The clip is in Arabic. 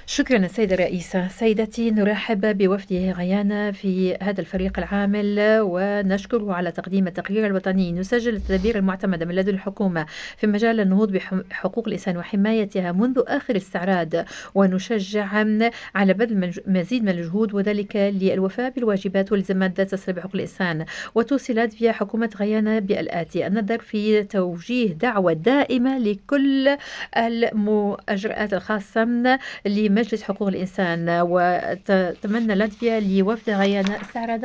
شكرا السيدة الرئيسة. سيدتي، نرحب بوفد غيانا في هذا الفريق العامل ونشكره على تقديم التقرير الوطني. نسجل التدابير المعتمدة من لدن الحكومة في مجال النهوض بحقوق الإنسان وحمايتها منذ آخر الاستعراض، ونشجع على بذل مزيد من الجهود وذلك للوفاء بالواجبات والالتزامات ذات الصلة بحقوق الإنسان. وتوصي لاتفيا حكومة غيانا بالآتي: النظر في توجيه دعوة دائمة لكل الإجراءات الخاصة لمجلس حقوق الإنسان. وتتمنى لاتفيا لوفد غيانا استعراض